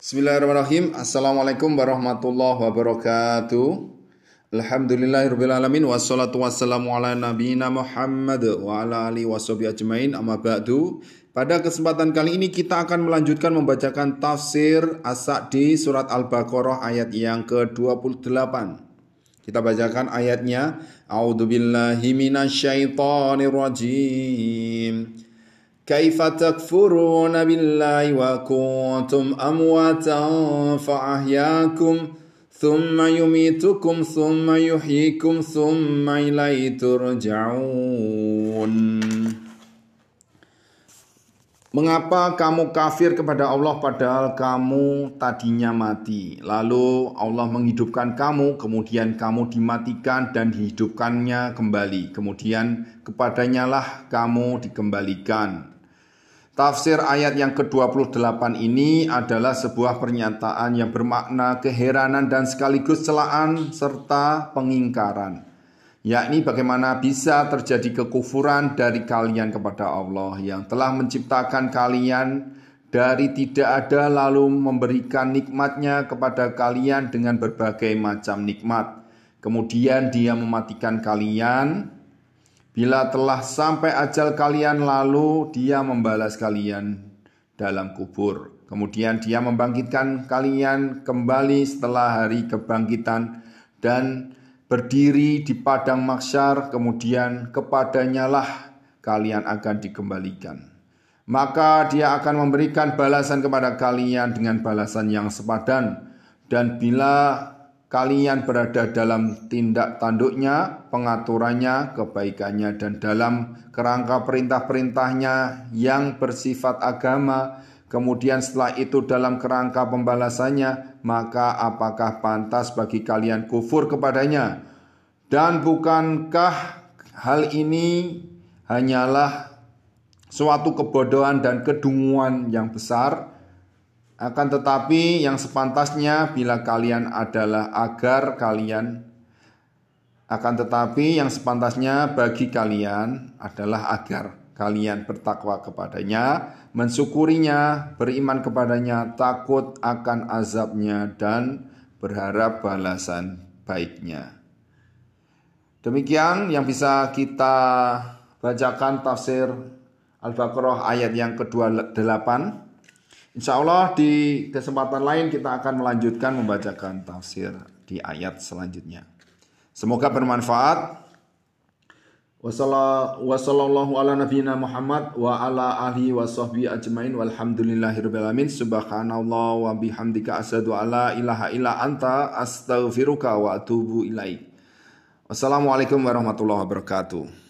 Bismillahirrahmanirrahim. Assalamualaikum warahmatullahi wabarakatuh. Alhamdulillahirrahmanirrahim. Wassalatu wassalamu ala nabiyina Muhammad wa ala alihi washabihi ajmain. Amma ba'du. Pada kesempatan kali ini kita akan melanjutkan membacakan tafsir As-Sa'di surat Al-Baqarah ayat yang ke-28. Kita bacakan ayatnya. A'udzubillahi minasyaitonirrajim. Kaifa takfuruna billahi wa kuntum amwatan fa ahyakum thumma yumitukum thumma yuhyikum thumma ilaihi turja'un. Mengapa kamu kafir kepada Allah padahal kamu tadinya mati? Lalu Allah menghidupkan kamu, kemudian kamu dimatikan dan dihidupkannya kembali. Kemudian kepadanya lah kamu dikembalikan. Tafsir ayat yang ke-28 ini adalah sebuah pernyataan yang bermakna keheranan dan sekaligus celaan serta pengingkaran, yakni bagaimana bisa terjadi kekufuran dari kalian kepada Allah yang telah menciptakan kalian dari tidak ada lalu memberikan nikmatnya kepada kalian dengan berbagai macam nikmat. Kemudian Dia mematikan kalian bila telah sampai ajal kalian, lalu Dia membalas kalian dalam kubur. Kemudian Dia membangkitkan kalian kembali setelah hari kebangkitan dan berdiri di padang mahsyar. Kemudian kepadanya lah kalian akan dikembalikan. Maka Dia akan memberikan balasan kepada kalian dengan balasan yang sepadan. Dan bila kalian berada dalam tindak tanduknya, pengaturannya, kebaikannya, dan dalam kerangka perintah-perintahnya yang bersifat agama, kemudian setelah itu dalam kerangka pembalasannya, maka apakah pantas bagi kalian kufur kepadanya? Dan bukankah hal ini hanyalah suatu kebodohan dan kedunguan yang besar? Akan tetapi yang sepantasnya bila kalian adalah agar kalian bagi kalian adalah agar kalian bertakwa kepadanya, mensyukurinya, beriman kepadanya, takut akan azabnya, dan berharap balasan baiknya. Demikian yang bisa kita bacakan tafsir Al-Baqarah ayat yang ke-28. Insya Allah di kesempatan lain kita akan melanjutkan membacakan tafsir di ayat selanjutnya. Semoga bermanfaat. Wassallallahu ala nabiyina Muhammad wa ala alihi washabbihi ajmain walhamdulillahirabbil alamin. Subhanallah wa bihamdika asyhadu alla ilaha illa anta astaghfiruka wa atubu ilaik. Wassalamualaikum warahmatullahi wabarakatuh.